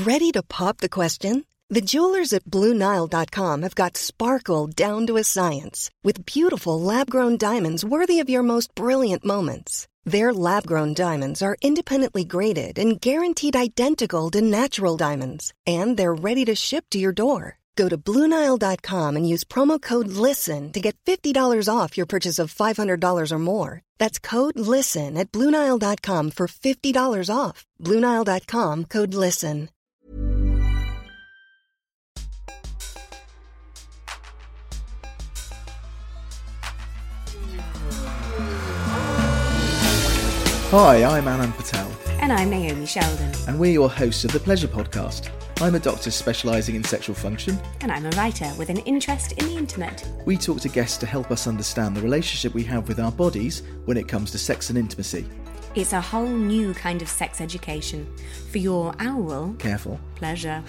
Ready to pop the question? The jewelers at BlueNile.com have got sparkle down to a science with beautiful lab-grown diamonds worthy of your most brilliant moments. Their lab-grown diamonds are independently graded and guaranteed identical to natural diamonds, and they're ready to ship to your door. Go to BlueNile.com and use promo code LISTEN to get $50 off your purchase of $500 or more. That's code LISTEN at BlueNile.com for $50 off. BlueNile.com, code LISTEN. Hi, I'm Anand Patel. And I'm Naomi Sheldon. And we're your hosts of The Pleasure Podcast. I'm a doctor specialising in sexual function. And I'm a writer with an interest in the intimate. We talk to guests to help us understand the relationship we have with our bodies when it comes to sex and intimacy. It's a whole new kind of sex education for your oral... Careful. Pleasure.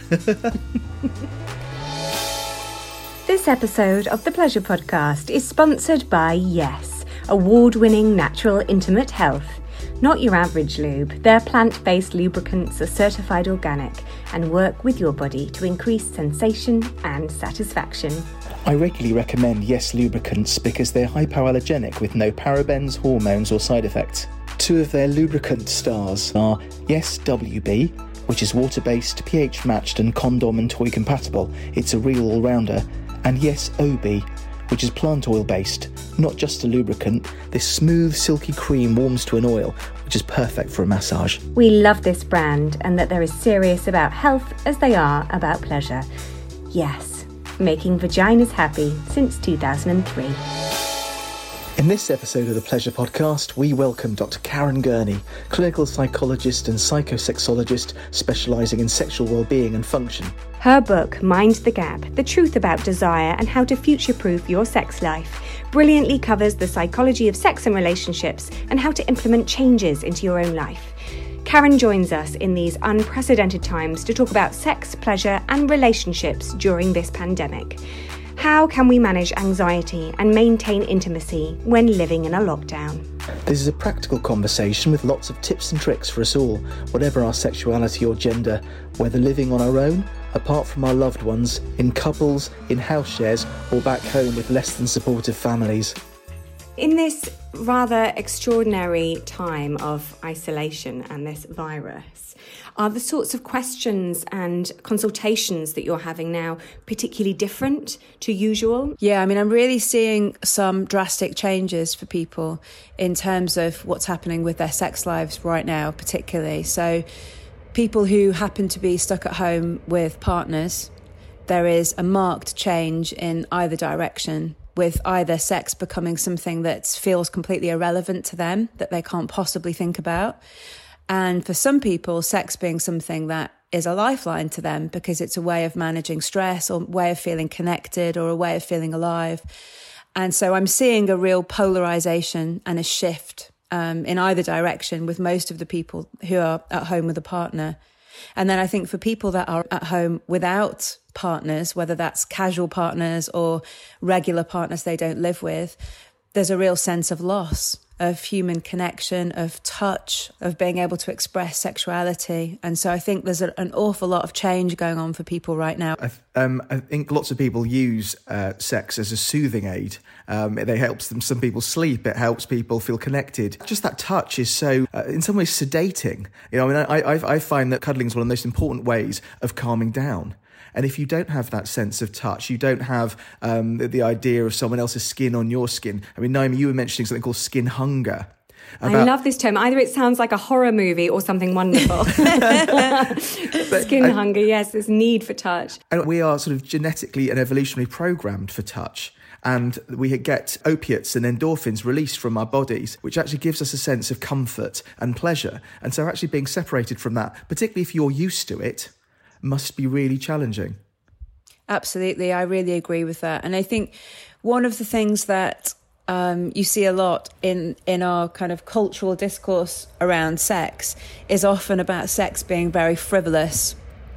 This episode of The Pleasure Podcast is sponsored by Yes, award-winning natural intimate health. Not your average lube. Their plant-based lubricants are certified organic and work with your body to increase sensation and satisfaction. I regularly recommend Yes lubricants because they're hypoallergenic with no parabens, hormones or side effects. Two of their lubricant stars are Yes WB, which is water-based, pH-matched and condom and toy compatible. It's a real all-rounder. And Yes OB, which is plant oil based, not just a lubricant. This smooth, silky cream warms to an oil, which is perfect for a massage. We love this brand and that they're as serious about health as they are about pleasure. Yes, making vaginas happy since 2003. In this episode of the Pleasure Podcast, we welcome Dr. Karen Gurney, clinical psychologist and psychosexologist specialising in sexual well-being and function. Her book, Mind the Gap, The Truth About Desire and How to Future-Proof Your Sex Life, brilliantly covers the psychology of sex and relationships and how to implement changes into your own life. Karen joins us in these unprecedented times to talk about sex, pleasure and relationships during this pandemic. How can we manage anxiety and maintain intimacy when living in a lockdown? This is a practical conversation with lots of tips and tricks for us all, whatever our sexuality or gender, whether living on our own, apart from our loved ones, in couples, in house shares, or back home with less than supportive families. In this rather extraordinary time of isolation and this virus, are the sorts of questions and consultations that you're having now particularly different to usual? Yeah, I mean, I'm really seeing some drastic changes for people in terms of what's happening with their sex lives right now, particularly. So people who happen to be stuck at home with partners, there is a marked change in either direction, with either sex becoming something that feels completely irrelevant to them, that they can't possibly think about. And for some people, sex being something that is a lifeline to them because it's a way of managing stress or a way of feeling connected or a way of feeling alive. And so I'm seeing a real polarization and a shift in either direction with most of the people who are at home with a partner. And then I think for people that are at home without partners, whether that's casual partners or regular partners they don't live with, there's a real sense of loss of human connection, of touch, of being able to express sexuality. And so I think there's an awful lot of change going on for people right now. I think lots of people use sex as a soothing aid. It helps them, some people sleep, it helps people feel connected. Just that touch is so, in some ways, sedating. You know, I mean, I find that cuddling is one of the most important ways of calming down. And if you don't have that sense of touch, you don't have the idea of someone else's skin on your skin. I mean, Naomi, you were mentioning something called skin hunger. I love this term. Either it sounds like a horror movie or something wonderful. Skin hunger, yes, this need for touch. And we are sort of genetically and evolutionarily programmed for touch. And we get opiates and endorphins released from our bodies, which actually gives us a sense of comfort and pleasure. And so actually being separated from that, particularly if you're used to it, must be really challenging. Absolutely, I really agree with that. And I think one of the things that you see a lot in our kind of cultural discourse around sex is often about sex being very frivolous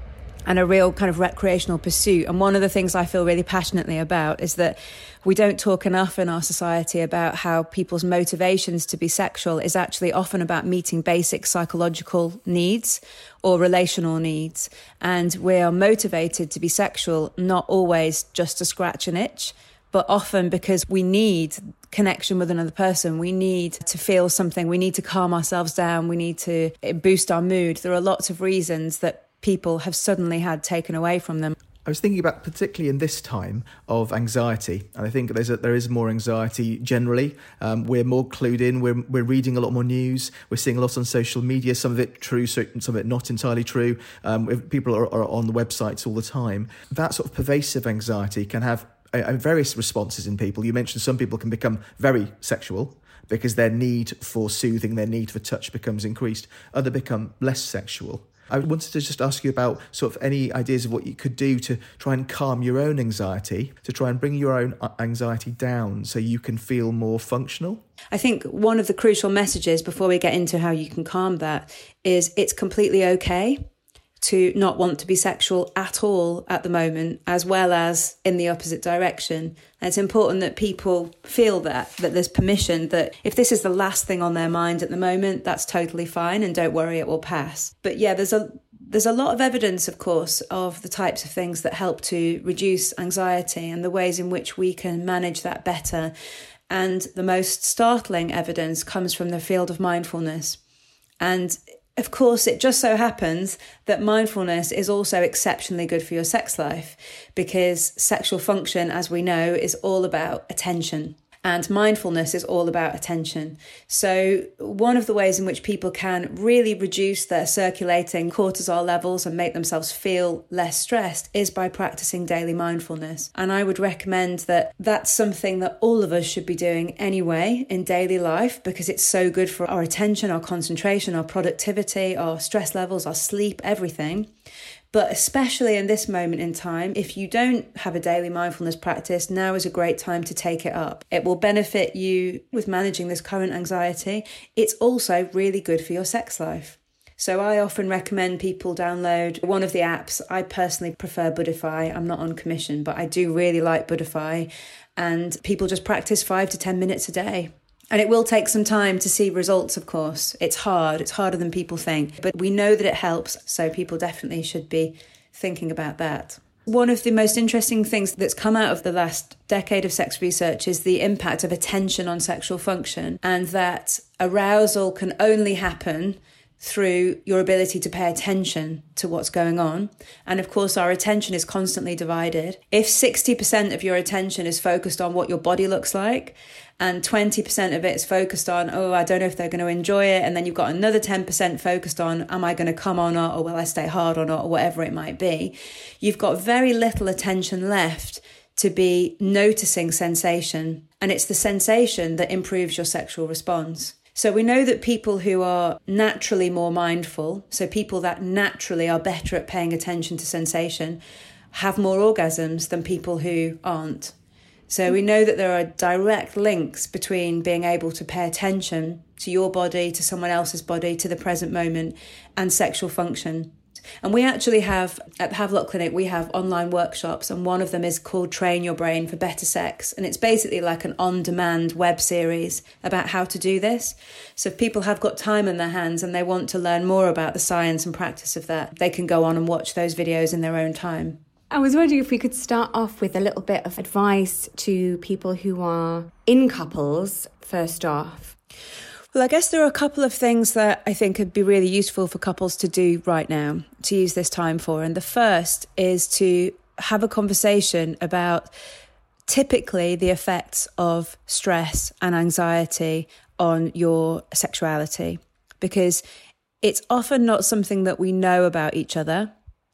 and a real kind of recreational pursuit. And one of the things I feel really passionately about is that we don't talk enough in our society about how people's motivations to be sexual is actually often about meeting basic psychological needs or relational needs. And we are motivated to be sexual, not always just to scratch an itch, but often because we need connection with another person. We need to feel something. We need to calm ourselves down. We need to boost our mood. There are lots of reasons that people have suddenly had taken away from them. I was thinking about, particularly in this time of anxiety, and I think there is more anxiety generally. We're more clued in. We're reading a lot more news. We're seeing a lot on social media. Some of it true, some of it not entirely true. People are on the websites all the time. That sort of pervasive anxiety can have various responses in people. You mentioned some people can become very sexual because their need for soothing, their need for touch becomes increased. Others become less sexual. I wanted to just ask you about sort of any ideas of what you could do to try and calm your own anxiety, to try and bring your own anxiety down so you can feel more functional. I think one of the crucial messages before we get into how you can calm that is it's completely okay to not want to be sexual at all at the moment, as well as in the opposite direction. And it's important that people feel that there's permission, that if this is the last thing on their mind at the moment, that's totally fine, and don't worry, it will pass. But yeah, there's a lot of evidence, of course, of the types of things that help to reduce anxiety and the ways in which we can manage that better. And the most startling evidence comes from the field of mindfulness. And of course, it just so happens that mindfulness is also exceptionally good for your sex life, because sexual function, as we know, is all about attention. And mindfulness is all about attention. So one of the ways in which people can really reduce their circulating cortisol levels and make themselves feel less stressed is by practicing daily mindfulness. And I would recommend that that's something that all of us should be doing anyway in daily life, because it's so good for our attention, our concentration, our productivity, our stress levels, our sleep, everything. But especially in this moment in time, if you don't have a daily mindfulness practice, now is a great time to take it up. It will benefit you with managing this current anxiety. It's also really good for your sex life. So I often recommend people download one of the apps. I personally prefer Buddhify. I'm not on commission, but I do really like Buddhify. And people just practice 5 to 10 minutes a day. And it will take some time to see results, of course. It's hard. It's harder than people think. But we know that it helps, so people definitely should be thinking about that. One of the most interesting things that's come out of the last decade of sex research is the impact of attention on sexual function, and that arousal can only happen through your ability to pay attention to what's going on. And of course, our attention is constantly divided. If 60% of your attention is focused on what your body looks like, and 20% of it is focused on, oh, I don't know if they're going to enjoy it, and then you've got another 10% focused on, am I going to come or not, or will I stay hard or not, or whatever it might be, you've got very little attention left to be noticing sensation. And it's the sensation that improves your sexual response. So we know that people who are naturally more mindful, so people that naturally are better at paying attention to sensation, have more orgasms than people who aren't. So we know that there are direct links between being able to pay attention to your body, to someone else's body, to the present moment, and sexual function. And we actually have, at the Havelock Clinic, we have online workshops, and one of them is called Train Your Brain for Better Sex. And it's basically like an on-demand web series about how to do this. So if people have got time in their hands and they want to learn more about the science and practice of that, they can go on and watch those videos in their own time. I was wondering if we could start off with a little bit of advice to people who are in couples, first off. Well, I guess there are a couple of things that I think would be really useful for couples to do right now, to use this time for. And the first is to have a conversation about typically the effects of stress and anxiety on your sexuality, because it's often not something that we know about each other.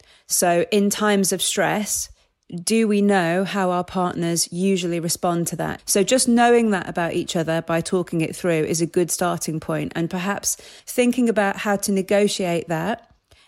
So in times of stress, do we know how our partners usually respond to that? So just knowing that about each other by talking it through is a good starting point, and perhaps thinking about how to negotiate that.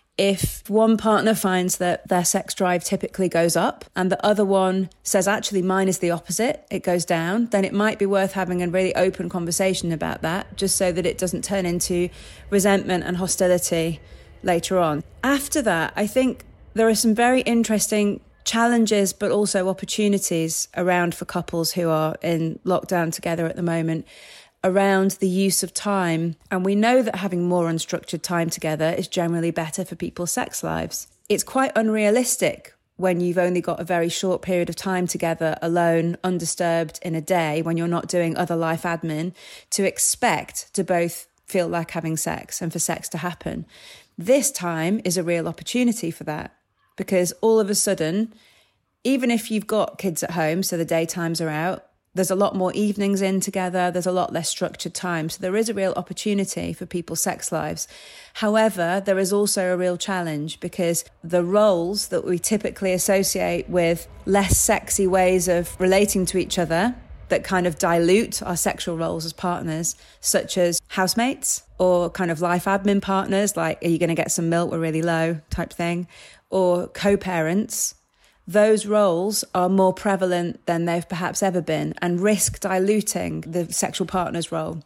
If one partner finds that their sex drive typically goes up and the other one says, actually, mine is the opposite, it goes down, then it might be worth having a really open conversation about that, just so that it doesn't turn into resentment and hostility later on. After that, I think there are some very interesting challenges, but also opportunities around for couples who are in lockdown together at the moment around the use of time. And we know that having more unstructured time together is generally better for people's sex lives. It's quite unrealistic when you've only got a very short period of time together alone, undisturbed in a day, when you're not doing other life admin, to expect to both feel like having sex and for sex to happen. This time is a real opportunity for that, because all of a sudden, even if you've got kids at home, so the daytimes are out, there's a lot more evenings in together, there's a lot less structured time. So there is a real opportunity for people's sex lives. However, there is also a real challenge, because the roles that we typically associate with less sexy ways of relating to each other that kind of dilute our sexual roles as partners, such as housemates or kind of life admin partners, like, are you going to get some milk, we're really low type thing, or co-parents, those roles are more prevalent than they've perhaps ever been and risk diluting the sexual partner's role.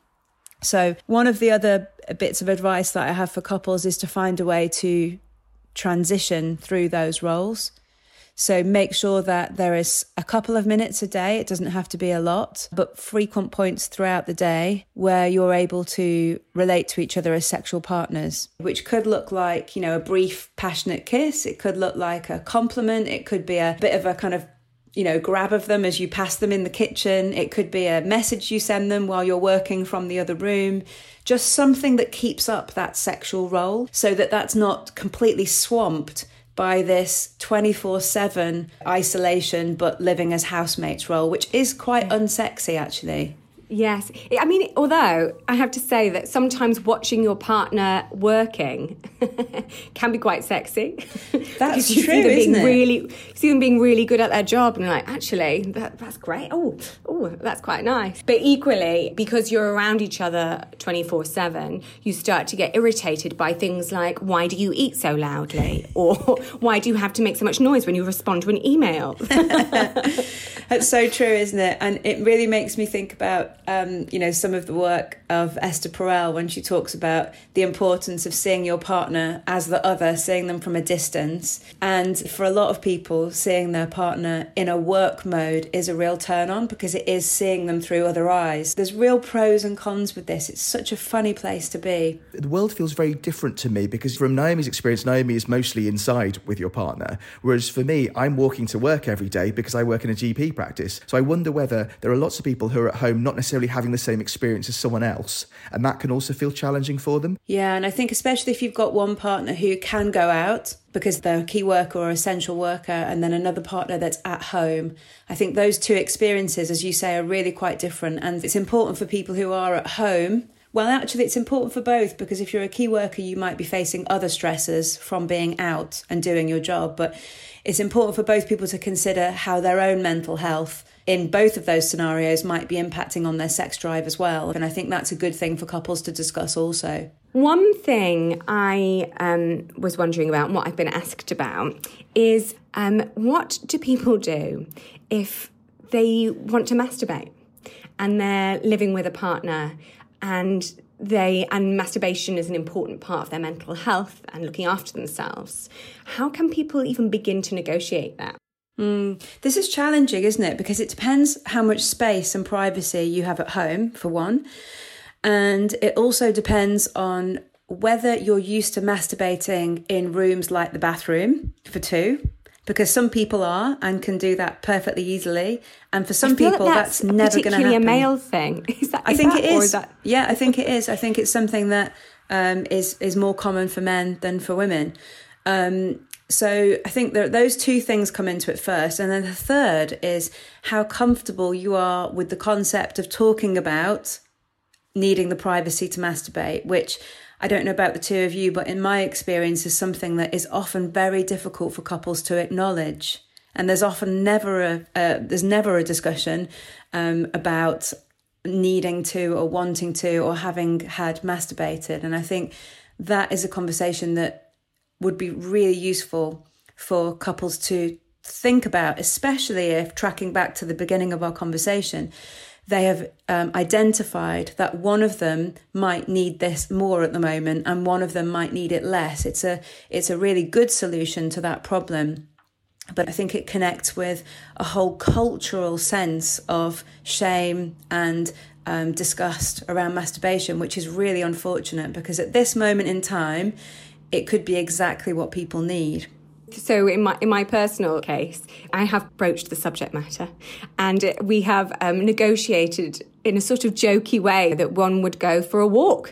So one of the other bits of advice that I have for couples is to find a way to transition through those roles. So make sure that there is a couple of minutes a day, it doesn't have to be a lot, but frequent points throughout the day where you're able to relate to each other as sexual partners, which could look like, you know, a brief, passionate kiss. It could look like a compliment. It could be a bit of a kind of, you know, grab of them as you pass them in the kitchen. It could be a message you send them while you're working from the other room. Just something that keeps up that sexual role so that that's not completely swamped by this 24/7 isolation but living as housemates role, which is quite unsexy, actually. Yes. I mean, although I have to say that sometimes watching your partner working can be quite sexy. That's you true, isn't it? You see them being really good at their job and you're like, actually, that's great. Oh, that's quite nice. But equally, because you're around each other 24/7, you start to get irritated by things like, why do you eat so loudly? Or why do you have to make so much noise when you respond to an email? That's so true, isn't it? And it really makes me think about, some of the work of Esther Perel when she talks about the importance of seeing your partner as the other, seeing them from a distance. And for a lot of people, seeing their partner in a work mode is a real turn on, because it is seeing them through other eyes. There's real pros and cons with this. It's such a funny place to be. The world feels very different to me, because from Naomi's experience, Naomi is mostly inside with your partner. Whereas for me, I'm walking to work every day because I work in a GP practice. So I wonder whether there are lots of people who are at home not necessarily having the same experience as someone else, and that can also feel challenging for them. Yeah, and I think especially if you've got one partner who can go out because they're a key worker or essential worker, and then another partner that's at home, I think those two experiences, as you say, are really quite different. And it's important for people who are at home. Well, actually, it's important for both, because if you're a key worker, you might be facing other stresses from being out and doing your job. But it's important for both people to consider how their own mental health in both of those scenarios might be impacting on their sex drive as well. And I think that's a good thing for couples to discuss also. One thing I was wondering about, and what I've been asked about, is what do people do if they want to masturbate and they're living with a partner and masturbation is an important part of their mental health and looking after themselves? How can people even begin to negotiate that? This is challenging, isn't it? Because it depends how much space and privacy you have at home, for one. And it also depends on whether you're used to masturbating in rooms like the bathroom, for two. Because some people are and can do that perfectly easily. And for some people, that's never going to happen. Particularly a male thing. I think it is. Yeah, I think it is. I think it's something that is more common for men than for women. So I think those two things come into it first. And then the third is how comfortable you are with the concept of talking about needing the privacy to masturbate, which I don't know about the two of you, but in my experience is something that is often very difficult for couples to acknowledge. And there's often never a discussion about needing to or wanting to or having had masturbated. And I think that is a conversation that would be really useful for couples to think about, especially if, tracking back to the beginning of our conversation, they have identified that one of them might need this more at the moment and one of them might need it less. It's a really good solution to that problem. But I think it connects with a whole cultural sense of shame and disgust around masturbation, which is really unfortunate, because at this moment in time, it could be exactly what people need. So in my personal case, I have broached the subject matter, and we have negotiated in a sort of jokey way that one would go for a walk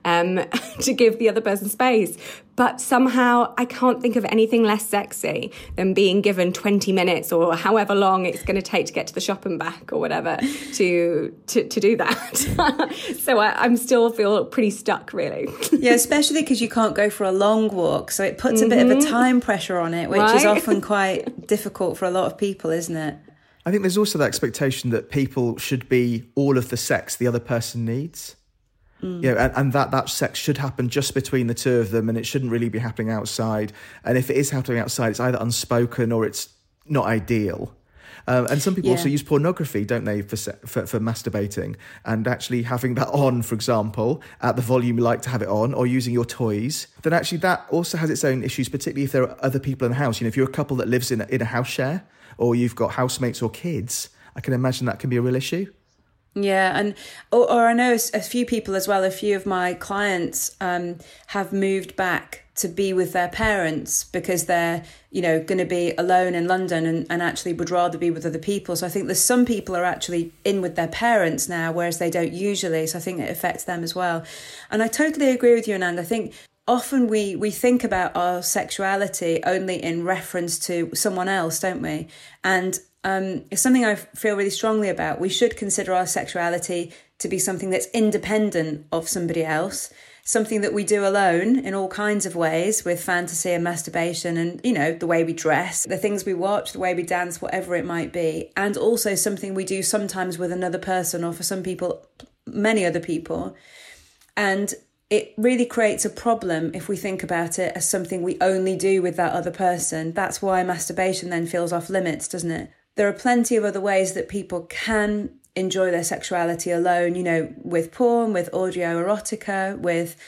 to give the other person space. But somehow I can't think of anything less sexy than being given 20 minutes or however long it's going to take to get to the shop and back or whatever to do that. So I'm still feel pretty stuck, really. Yeah, especially because you can't go for a long walk. So it puts a bit of a time pressure on it, which is often quite difficult for a lot of people, isn't it? I think there's also that expectation that people should be all of the sex the other person needs. And that sex should happen just between the two of them, and it shouldn't really be happening outside. And if it is happening outside, it's either unspoken or it's not ideal. And some people also use pornography, don't they, for masturbating, and actually having that on, for example, at the volume you like to have it on, or using your toys. Then actually that also has its own issues, particularly if there are other people in the house. If you're a couple that lives in a house share, or you've got housemates or kids, I can imagine that can be a real issue. Yeah, and or I know a few people as well, a few of my clients have moved back to be with their parents because they're, going to be alone in London and actually would rather be with other people. So I think there's some people are actually in with their parents now, whereas they don't usually. So I think it affects them as well. And I totally agree with you, Anand. I think often we think about our sexuality only in reference to someone else, don't we? And it's something I feel really strongly about. We should consider our sexuality to be something that's independent of somebody else, something that we do alone in all kinds of ways with fantasy and masturbation and, the way we dress, the things we watch, the way we dance, whatever it might be. And also something we do sometimes with another person, or for some people, many other people. And it really creates a problem if we think about it as something we only do with that other person. That's why masturbation then feels off limits, doesn't it? There are plenty of other ways that people can enjoy their sexuality alone, with porn, with audio erotica, with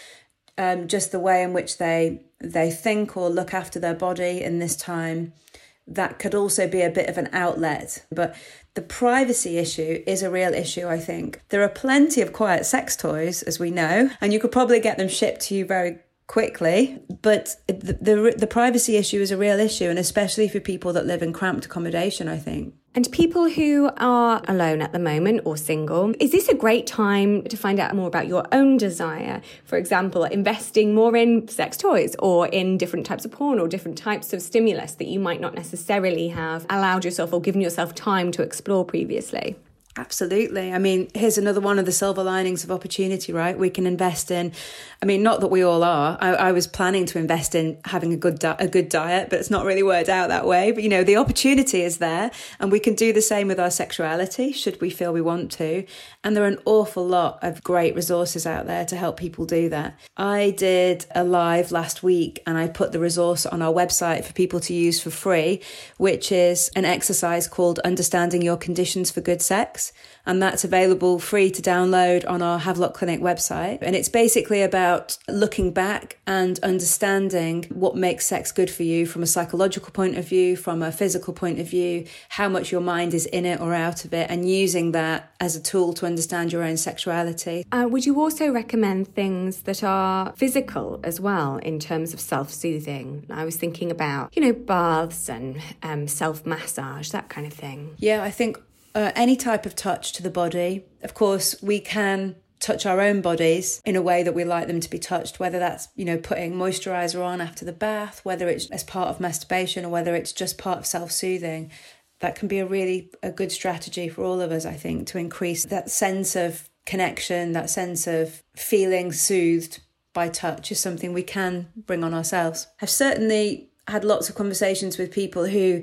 just the way in which they think or look after their body in this time. That could also be a bit of an outlet. But the privacy issue is a real issue, I think. There are plenty of quiet sex toys, as we know, and you could probably get them shipped to you very quickly, but the privacy issue is a real issue, and especially for people that live in cramped accommodation, I think. And people who are alone at the moment or single, is this a great time to find out more about your own desire? For example, investing more in sex toys or in different types of porn or different types of stimulus that you might not necessarily have allowed yourself or given yourself time to explore previously? Absolutely. I mean, here's another one of the silver linings of opportunity, right? We can invest in, not that we all are. I was planning to invest in having a good diet, but it's not really worked out that way. But, the opportunity is there, and we can do the same with our sexuality, should we feel we want to. And there are an awful lot of great resources out there to help people do that. I did a live last week, and I put the resource on our website for people to use for free, which is an exercise called Understanding Your Conditions for Good Sex. And that's available free to download on our Havelock Clinic website. And it's basically about looking back and understanding what makes sex good for you from a psychological point of view, from a physical point of view, how much your mind is in it or out of it, and using that as a tool to understand your own sexuality. Would you also recommend things that are physical as well in terms of self-soothing? I was thinking about, baths and self-massage, that kind of thing. Yeah, I think any type of touch to the body. Of course, we can touch our own bodies in a way that we like them to be touched, whether that's, putting moisturiser on after the bath, whether it's as part of masturbation or whether it's just part of self-soothing. That can be a good strategy for all of us, I think, to increase that sense of connection, that sense of feeling soothed by touch is something we can bring on ourselves. I've certainly had lots of conversations with people who,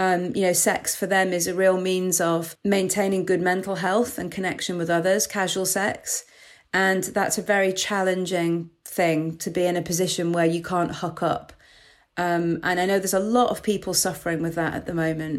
sex for them is a real means of maintaining good mental health and connection with others, casual sex. And that's a very challenging thing, to be in a position where you can't hook up. And I know there's a lot of people suffering with that at the moment.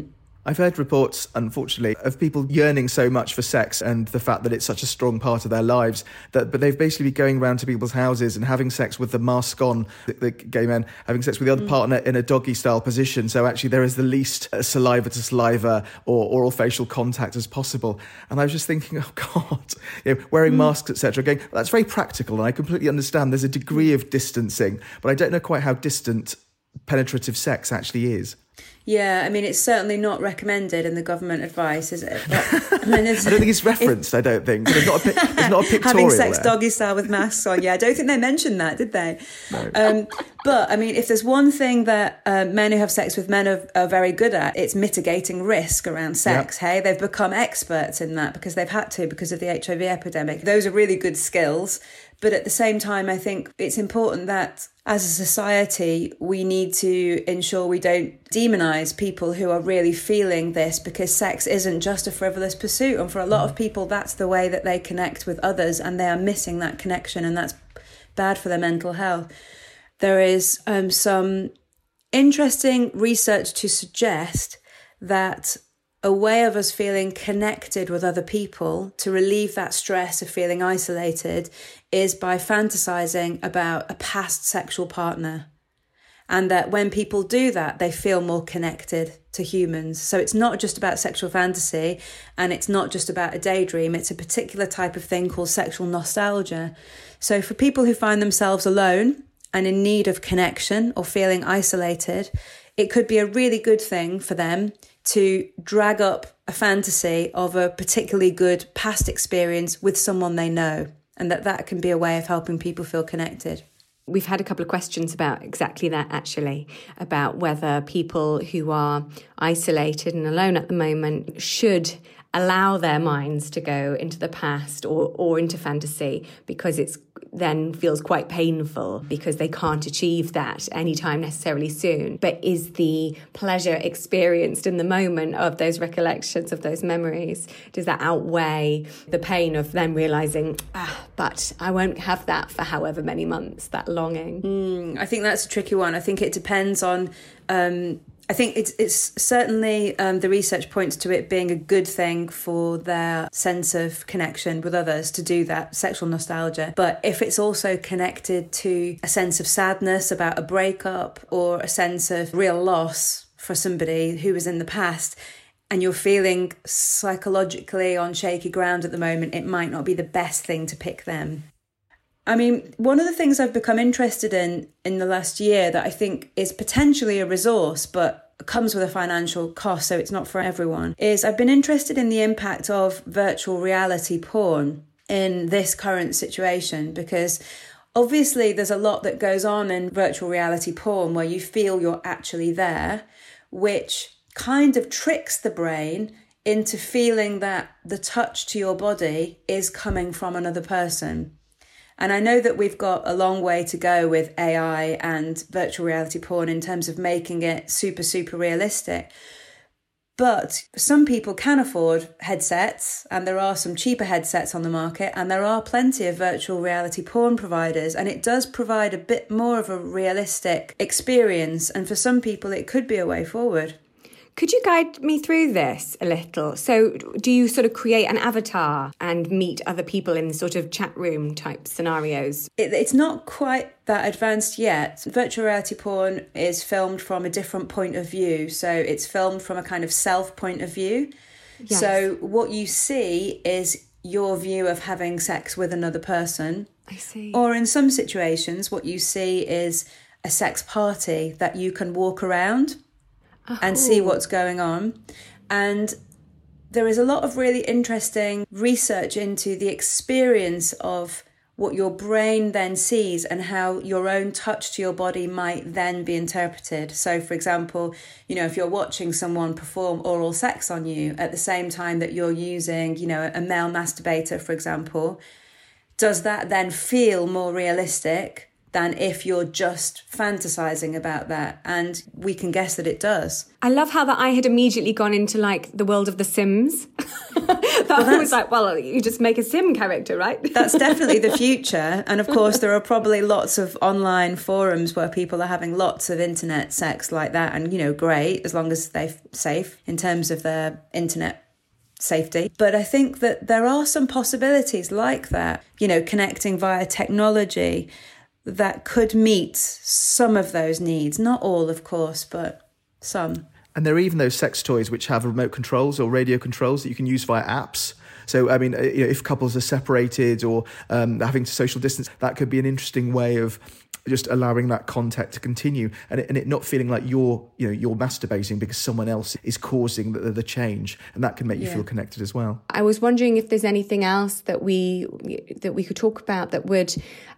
I've heard reports, unfortunately, of people yearning so much for sex and the fact that it's such a strong part of their lives, but they've basically been going around to people's houses and having sex with the mask on, the gay men, having sex with the other partner in a doggy-style position, so actually there is the least saliva to saliva or oral facial contact as possible. And I was just thinking, oh God, wearing masks, etc., going, that's very practical, and I completely understand there's a degree of distancing, but I don't know quite how distant penetrative sex actually is. Yeah, I mean, it's certainly not recommended in the government advice, is it? But, I don't think it's referenced, I don't think. There's not a pictorial having sex there. doggy style with masks on, yeah. I don't think they mentioned that, did they? No. But, I mean, if there's one thing that men who have sex with men are very good at, it's mitigating risk around sex, hey? They've become experts in that because they've had to because of the HIV epidemic. Those are really good skills. But at the same time, I think it's important that as a society, we need to ensure we don't demonise people who are really feeling this, because sex isn't just a frivolous pursuit. And for a lot of people, that's the way that they connect with others, and they are missing that connection, and that's bad for their mental health. There is some interesting research to suggest that a way of us feeling connected with other people to relieve that stress of feeling isolated is by fantasizing about a past sexual partner. And that when people do that, they feel more connected to humans. So it's not just about sexual fantasy, and it's not just about a daydream. It's a particular type of thing called sexual nostalgia. So for people who find themselves alone and in need of connection or feeling isolated, it could be a really good thing for them to drag up a fantasy of a particularly good past experience with someone they know, and that can be a way of helping people feel connected. We've had a couple of questions about exactly that, actually, about whether people who are isolated and alone at the moment should allow their minds to go into the past or into fantasy, because it's then feels quite painful because they can't achieve that anytime necessarily soon. But is the pleasure experienced in the moment of those recollections, of those memories, does that outweigh the pain of them realising, but I won't have that for however many months, that longing? I think that's a tricky one. I think it depends on... I think it's certainly the research points to it being a good thing for their sense of connection with others to do that, sexual nostalgia. But if it's also connected to a sense of sadness about a breakup or a sense of real loss for somebody who was in the past, and you're feeling psychologically on shaky ground at the moment, it might not be the best thing to pick them. I mean, one of the things I've become interested in the last year that I think is potentially a resource, but comes with a financial cost, so it's not for everyone, is I've been interested in the impact of virtual reality porn in this current situation, because obviously there's a lot that goes on in virtual reality porn where you feel you're actually there, which kind of tricks the brain into feeling that the touch to your body is coming from another person. And I know that we've got a long way to go with AI and virtual reality porn in terms of making it super, super realistic. But some people can afford headsets, and there are some cheaper headsets on the market, and there are plenty of virtual reality porn providers, and it does provide a bit more of a realistic experience. And for some people, it could be a way forward. Could you guide me through this a little? So do you sort of create an avatar and meet other people in sort of chat room type scenarios? It's not quite that advanced yet. Virtual reality porn is filmed from a different point of view. So it's filmed from a kind of self point of view. Yes. So what you see is your view of having sex with another person. I see. Or in some situations, what you see is a sex party that you can walk around and see what's going on. And there is a lot of really interesting research into the experience of what your brain then sees and how your own touch to your body might then be interpreted. So, for example, if you're watching someone perform oral sex on you at the same time that you're using, a male masturbator, for example, does that then feel more realistic than if you're just fantasizing about that. And we can guess that it does. I love how that I had immediately gone into like the world of The Sims. I was like, well, you just make a Sim character, right? That's definitely the future. And of course, there are probably lots of online forums where people are having lots of internet sex like that. And, you know, great, as long as they're safe in terms of their internet safety. But I think that there are some possibilities like that, you know, connecting via technology that could meet some of those needs. Not all, of course, but some. And there are even those sex toys which have remote controls or radio controls that you can use via apps. So, I mean, you know, if couples are separated or having to social distance, that could be an interesting way of just allowing that contact to continue and it not feeling like you're masturbating because someone else is causing the change, and that can make you feel connected as well. I was wondering if there's anything else that we could talk about that would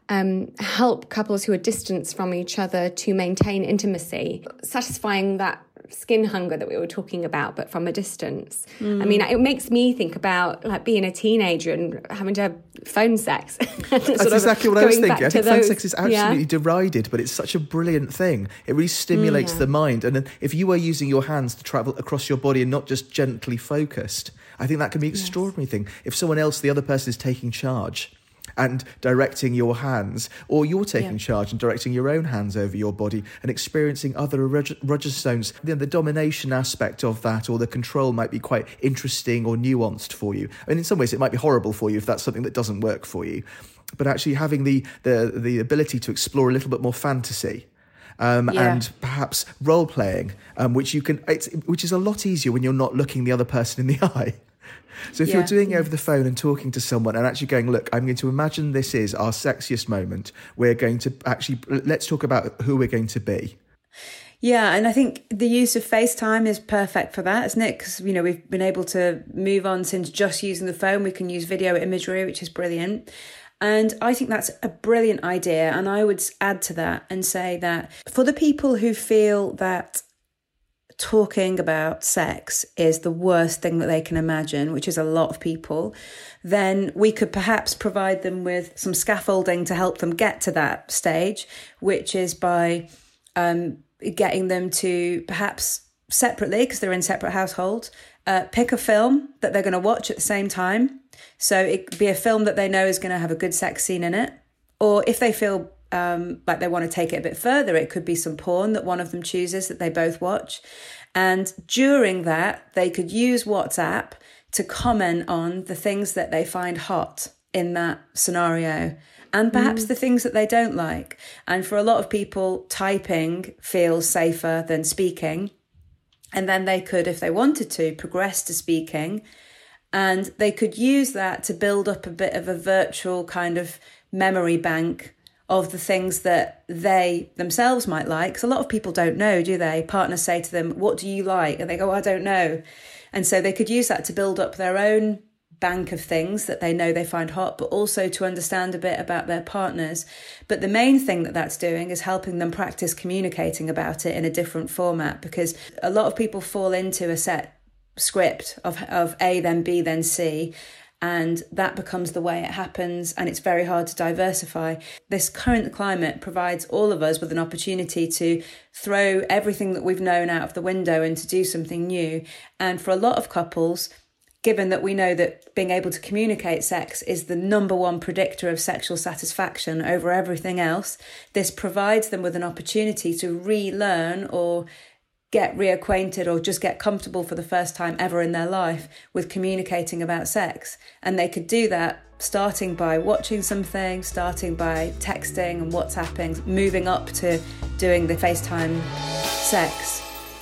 help couples who are distant from each other to maintain intimacy, satisfying that skin hunger that we were talking about, but from a distance. I mean, it makes me think about like being a teenager and having to have phone sex. That's exactly what I was thinking. I think phone sex is absolutely derided, but it's such a brilliant thing. It really stimulates the mind. And then if you are using your hands to travel across your body and not just gently focused, I think that can be an extraordinary thing. If someone else, the other person, is taking charge and directing your hands, or you're taking charge and directing your own hands over your body and experiencing other erogenous zones. The domination aspect of that, or the control, might be quite interesting or nuanced for you. I mean, in some ways it might be horrible for you if that's something that doesn't work for you. But actually having the ability to explore a little bit more fantasy and perhaps role-playing, which is a lot easier when you're not looking the other person in the eye. So if you're doing it over the phone and talking to someone and actually going, look, I'm going to imagine this is our sexiest moment. We're going to let's talk about who we're going to be. Yeah, and I think the use of FaceTime is perfect for that, isn't it? Because, you know, we've been able to move on since just using the phone. We can use video imagery, which is brilliant. And I think that's a brilliant idea. And I would add to that and say that for the people who feel that talking about sex is the worst thing that they can imagine, which is a lot of people, then we could perhaps provide them with some scaffolding to help them get to that stage, which is by getting them to perhaps separately, because they're in separate households, pick a film that they're going to watch at the same time. So it could be a film that they know is going to have a good sex scene in it. Or if they feel like they want to take it a bit further, it could be some porn that one of them chooses that they both watch. And during that, they could use WhatsApp to comment on the things that they find hot in that scenario, and perhaps the things that they don't like. And for a lot of people, typing feels safer than speaking. And then they could, if they wanted to, progress to speaking. And they could use that to build up a bit of a virtual kind of memory bank of the things that they themselves might like. Because a lot of people don't know, do they? Partners say to them, what do you like? And they go, I don't know. And so they could use that to build up their own bank of things that they know they find hot, but also to understand a bit about their partners. But the main thing that that's doing is helping them practice communicating about it in a different format, because a lot of people fall into a set script of A, then B, then C, and that becomes the way it happens, and it's very hard to diversify. This current climate provides all of us with an opportunity to throw everything that we've known out of the window and to do something new. And for a lot of couples, given that we know that being able to communicate sex is the number one predictor of sexual satisfaction over everything else, this provides them with an opportunity to relearn or get reacquainted or just get comfortable for the first time ever in their life with communicating about sex. And they could do that starting by watching something, starting by texting and WhatsApping, moving up to doing the FaceTime sex.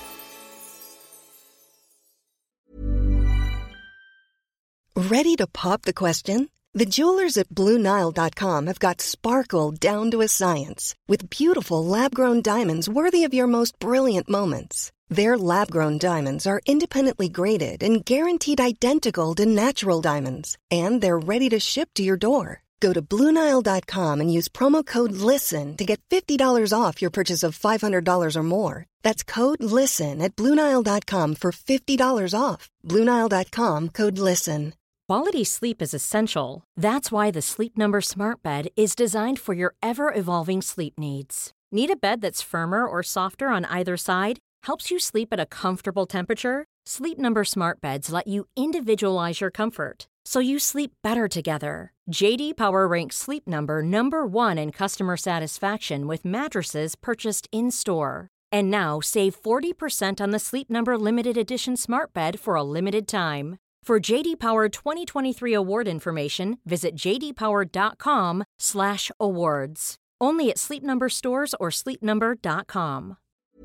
Ready to pop the question? The jewelers at BlueNile.com have got sparkle down to a science with beautiful lab-grown diamonds worthy of your most brilliant moments. Their lab-grown diamonds are independently graded and guaranteed identical to natural diamonds, and they're ready to ship to your door. Go to BlueNile.com and use promo code LISTEN to get $50 off your purchase of $500 or more. That's code LISTEN at BlueNile.com for $50 off. BlueNile.com, code LISTEN. Quality sleep is essential. That's why the Sleep Number Smart Bed is designed for your ever-evolving sleep needs. Need a bed that's firmer or softer on either side? Helps you sleep at a comfortable temperature? Sleep Number Smart Beds let you individualize your comfort, so you sleep better together. J.D. Power ranks Sleep Number number 1 in customer satisfaction with mattresses purchased in-store. And now, save 40% on the Sleep Number Limited Edition Smart Bed for a limited time. For J.D. Power 2023 award information, visit jdpower.com/awards. Only at Sleep Number stores or sleepnumber.com.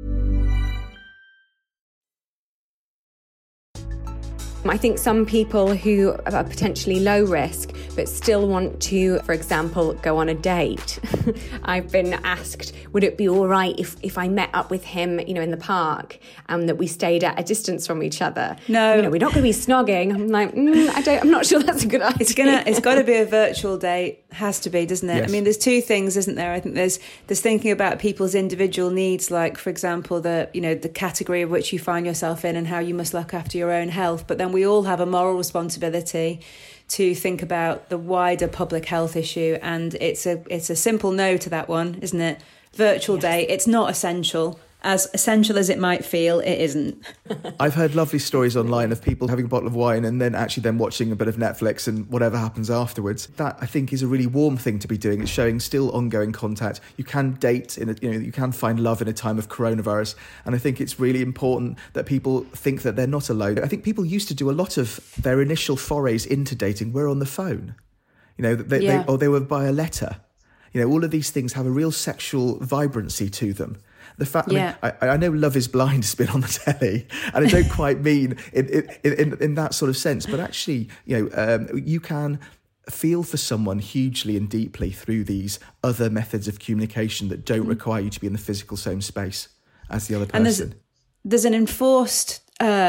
I think some people who are potentially low risk but still want to, for example, go on a date. I've been asked, would it be all right if I met up with him, in the park, that we stayed at a distance from each other? No. We're not going to be snogging. I'm like, I'm not sure that's a good idea. It's got to be a virtual date. Has to be, doesn't it? Yes. I mean, there's two things, isn't there? I think there's thinking about people's individual needs, like, for example, the category of which you find yourself in and how you must look after your own health. But then we all have a moral responsibility to think about the wider public health issue. And it's a simple no to that one, isn't it? Virtual date, it's not essential. As essential as it might feel, it isn't. I've heard lovely stories online of people having a bottle of wine and then actually then watching a bit of Netflix and whatever happens afterwards. That, I think, is a really warm thing to be doing. It's showing still ongoing contact. You can date you can find love in a time of coronavirus. And I think it's really important that people think that they're not alone. I think people used to do a lot of their initial forays into dating were on the phone. They were by a letter. All of these things have a real sexual vibrancy to them. The fact, I know Love is Blind has been on the telly, and I don't quite mean in that sort of sense, but actually, you can feel for someone hugely and deeply through these other methods of communication that don't require you to be in the physical same space as the other person. And there's an enforced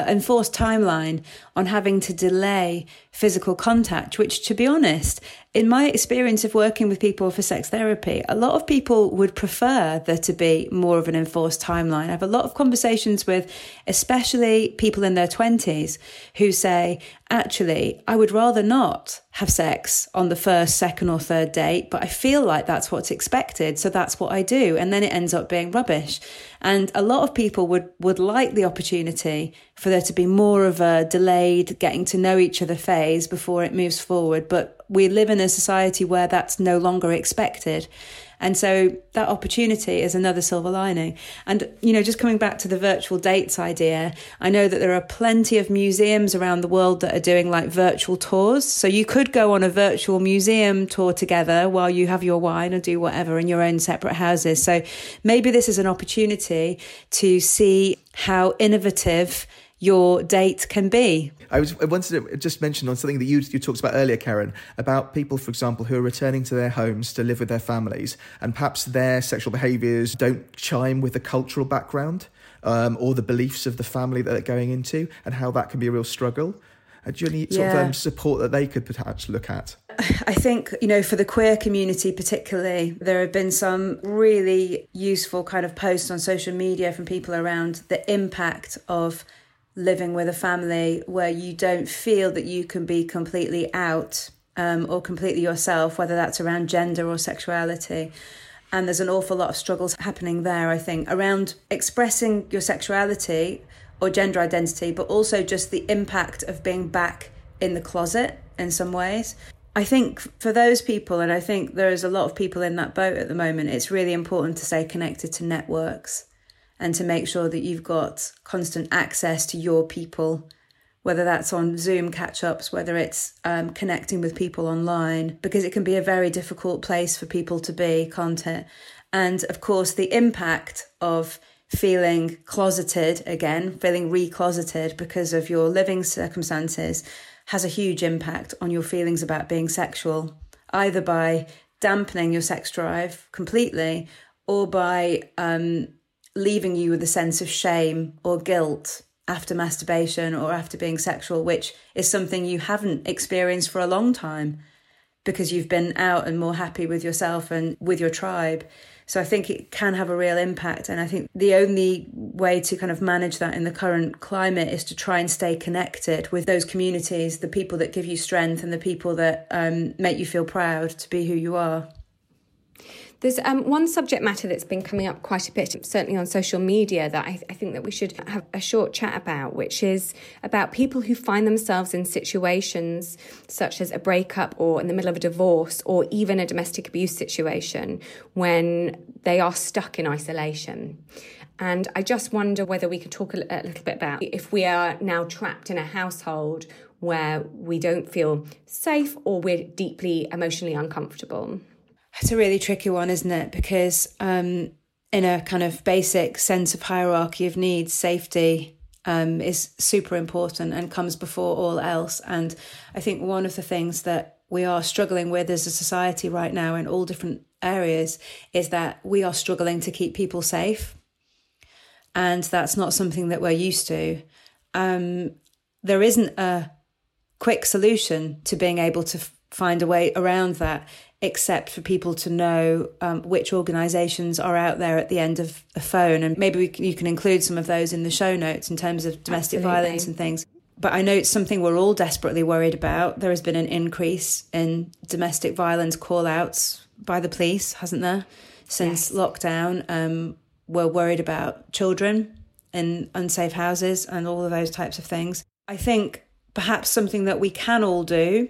timeline on having to delay physical contact, which, to be honest, in my experience of working with people for sex therapy, a lot of people would prefer there to be more of an enforced timeline. I have a lot of conversations with especially people in their 20s who say, actually, I would rather not have sex on the first, second or third date, but I feel like that's what's expected, so that's what I do. And then it ends up being rubbish. And a lot of people would like the opportunity for there to be more of a delayed getting to know each other phase before it moves forward. But we live in a society where that's no longer expected. And so that opportunity is another silver lining. And, just coming back to the virtual dates idea, I know that there are plenty of museums around the world that are doing like virtual tours. So you could go on a virtual museum tour together while you have your wine or do whatever in your own separate houses. So maybe this is an opportunity to see how innovative your date can be. I wanted to just mention on something that you talked about earlier, Karen, about people, for example, who are returning to their homes to live with their families, and perhaps their sexual behaviours don't chime with the cultural background or the beliefs of the family that they're going into, and how that can be a real struggle. Do you have any sort of support that they could perhaps look at? I think, for the queer community particularly, there have been some really useful kind of posts on social media from people around the impact of living with a family where you don't feel that you can be completely out or completely yourself, whether that's around gender or sexuality. And there's an awful lot of struggles happening there, I think, around expressing your sexuality or gender identity, but also just the impact of being back in the closet in some ways. I think for those people, and I think there's a lot of people in that boat at the moment, it's really important to stay connected to networks and to make sure that you've got constant access to your people, whether that's on Zoom catch-ups, whether it's connecting with people online, because it can be a very difficult place for people to be, can't it? And of course, the impact of feeling closeted again, feeling recloseted because of your living circumstances has a huge impact on your feelings about being sexual, either by dampening your sex drive completely or by leaving you with a sense of shame or guilt after masturbation or after being sexual, which is something you haven't experienced for a long time because you've been out and more happy with yourself and with your tribe. So I think it can have a real impact. And I think the only way to kind of manage that in the current climate is to try and stay connected with those communities, the people that give you strength and the people that make you feel proud to be who you are. There's one subject matter that's been coming up quite a bit, certainly on social media, that I think that we should have a short chat about, which is about people who find themselves in situations such as a breakup or in the middle of a divorce or even a domestic abuse situation when they are stuck in isolation. And I just wonder whether we could talk a little bit about if we are now trapped in a household where we don't feel safe or we're deeply emotionally uncomfortable. It's a really tricky one, isn't it? Because in a kind of basic sense of hierarchy of needs, safety is super important and comes before all else. And I think one of the things that we are struggling with as a society right now in all different areas is that we are struggling to keep people safe. And that's not something that we're used to. There isn't a quick solution to being able to find a way around that, except for people to know which organisations are out there at the end of a phone. And maybe you can include some of those in the show notes in terms of domestic violence and things. But I know it's something we're all desperately worried about. There has been an increase in domestic violence call-outs by the police, hasn't there, since lockdown. We're worried about children in unsafe houses and all of those types of things. I think perhaps something that we can all do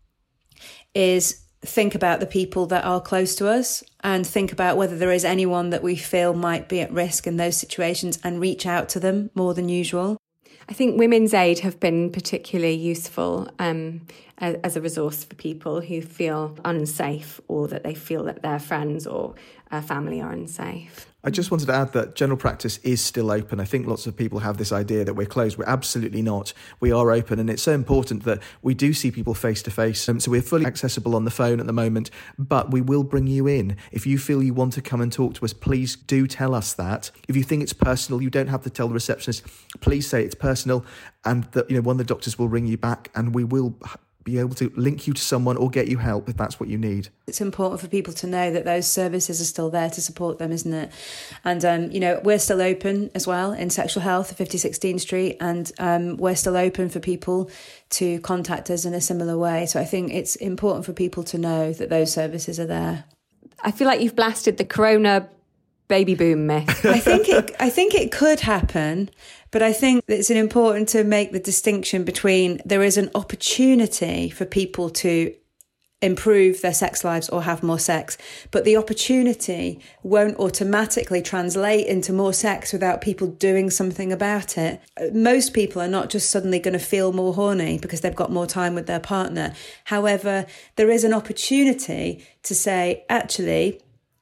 is think about the people that are close to us and think about whether there is anyone that we feel might be at risk in those situations and reach out to them more than usual. I think Women's Aid have been particularly useful as a resource for people who feel unsafe or that they feel that their friends or family are unsafe. I just wanted to add that general practice is still open. I think lots of people have this idea that we're closed. We're absolutely not. We are open, and it's so important that we do see people face to face. So we're fully accessible on the phone at the moment, but we will bring you in. If you feel you want to come and talk to us, please do tell us that. If you think it's personal, you don't have to tell the receptionist. Please say it's personal, and that one of the doctors will ring you back, and we will be able to link you to someone or get you help if that's what you need. It's important for people to know that those services are still there to support them, isn't it? And, we're still open as well in sexual health at 50 Dean Street, and we're still open for people to contact us in a similar way. So I think it's important for people to know that those services are there. I feel like you've blasted the corona baby boom myth. I think it could happen, but I think it's important to make the distinction between there is an opportunity for people to improve their sex lives or have more sex, but the opportunity won't automatically translate into more sex without people doing something about it. Most people are not just suddenly going to feel more horny because they've got more time with their partner. However, there is an opportunity to say, actually,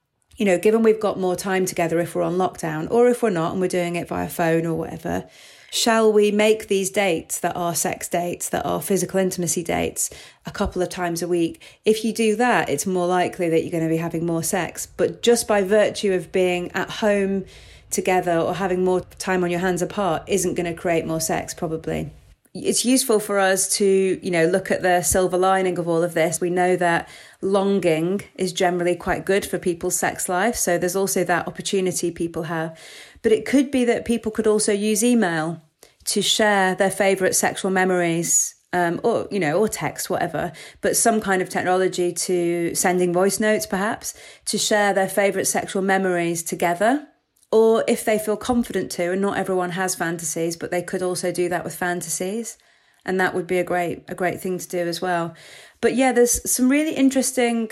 given we've got more time together if we're on lockdown or if we're not and we're doing it via phone or whatever, shall we make these dates that are sex dates, that are physical intimacy dates, a couple of times a week? If you do that, it's more likely that you're going to be having more sex. But just by virtue of being at home together or having more time on your hands apart isn't going to create more sex, probably. It's useful for us to, look at the silver lining of all of this. We know that longing is generally quite good for people's sex life. So there's also that opportunity people have. But it could be that people could also use email to share their favourite sexual memories, or text, whatever, but some kind of technology to sending voice notes, perhaps, to share their favourite sexual memories together. Or if they feel confident to, and not everyone has fantasies, but they could also do that with fantasies. And that would be a great thing to do as well. But yeah, there's some really interesting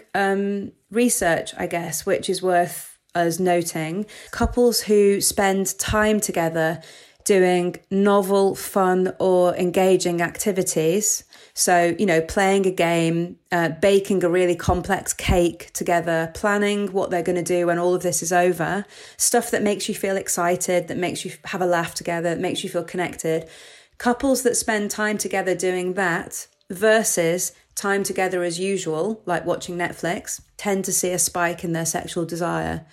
research, I guess, which is worth us noting. Couples who spend time together doing novel, fun or engaging activities. So, playing a game, baking a really complex cake together, planning what they're going to do when all of this is over, stuff that makes you feel excited, that makes you have a laugh together, that makes you feel connected. Couples that spend time together doing that versus time together as usual, like watching Netflix, tend to see a spike in their sexual desire.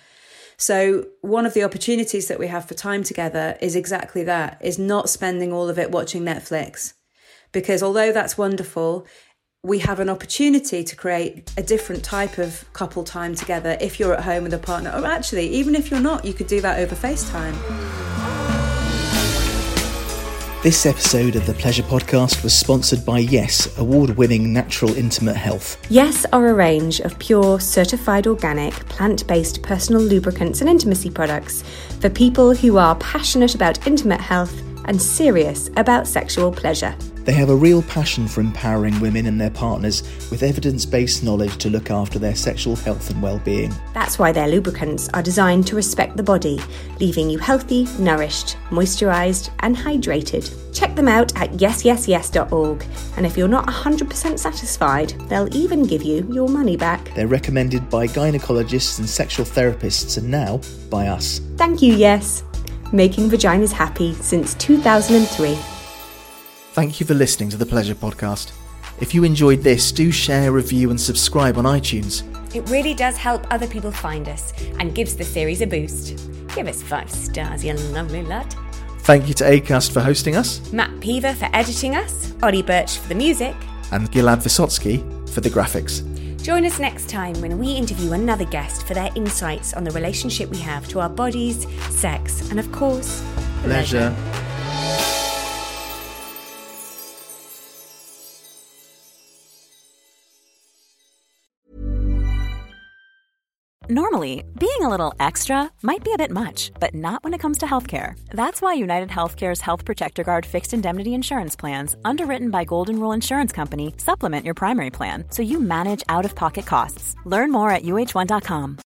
So one of the opportunities that we have for time together is exactly that, is not spending all of it watching Netflix. Because although that's wonderful, we have an opportunity to create a different type of couple time together if you're at home with a partner, or actually, even if you're not, you could do that over FaceTime. This episode of the Pleasure Podcast was sponsored by Yes, award-winning natural intimate health. Yes are a range of pure, certified organic, plant-based personal lubricants and intimacy products for people who are passionate about intimate health and serious about sexual pleasure. They have a real passion for empowering women and their partners with evidence-based knowledge to look after their sexual health and well-being. That's why their lubricants are designed to respect the body, leaving you healthy, nourished, moisturised and hydrated. Check them out at yesyesYes.org, and if you're not 100% satisfied, they'll even give you your money back. They're recommended by gynecologists and sexual therapists, and now by us. Thank you, Yes. Making vaginas happy since 2003. Thank you for listening to the Pleasure Podcast. If you enjoyed this, do share, review and subscribe on iTunes. It really does help other people find us and gives the series a boost. Give us 5 stars, you lovely lot. Thank you to Acast for hosting us, Matt Peaver for editing us, Ollie Birch for the music, and Gilad Vysotsky for the graphics. Join us next time when we interview another guest for their insights on the relationship we have to our bodies, sex, and of course, pleasure. Normally, being a little extra might be a bit much, but not when it comes to healthcare. That's why United Healthcare's Health Protector Guard fixed indemnity insurance plans, underwritten by Golden Rule Insurance Company, supplement your primary plan so you manage out-of-pocket costs. Learn more at UH1.com.